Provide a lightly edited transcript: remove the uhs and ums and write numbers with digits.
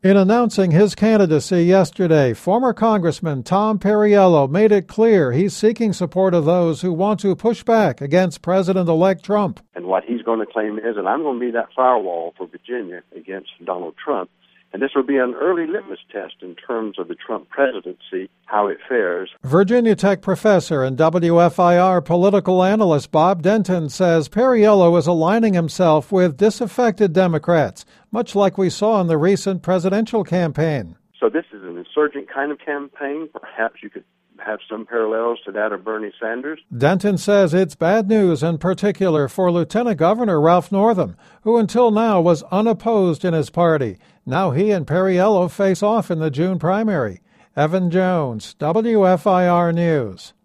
In announcing his candidacy yesterday, former Congressman Tom Perriello made it clear he's seeking support of those who want to push back against President-elect Trump. And what he's going to claim is, and I'm going to be that firewall for Virginia against Donald Trump. And this will be an early litmus test in terms of the Trump presidency, how it fares. Virginia Tech professor and WFIR political analyst Bob Denton says Perriello is aligning himself with disaffected Democrats, much like we saw in the recent presidential campaign. So this is an insurgent kind of campaign. Perhaps you could have some parallels to that of Bernie Sanders. Denton says it's bad news in particular for Lieutenant Governor Ralph Northam, who until now was unopposed in his party. Now he and Perriello face off in the June primary. Evan Jones, WFIR News.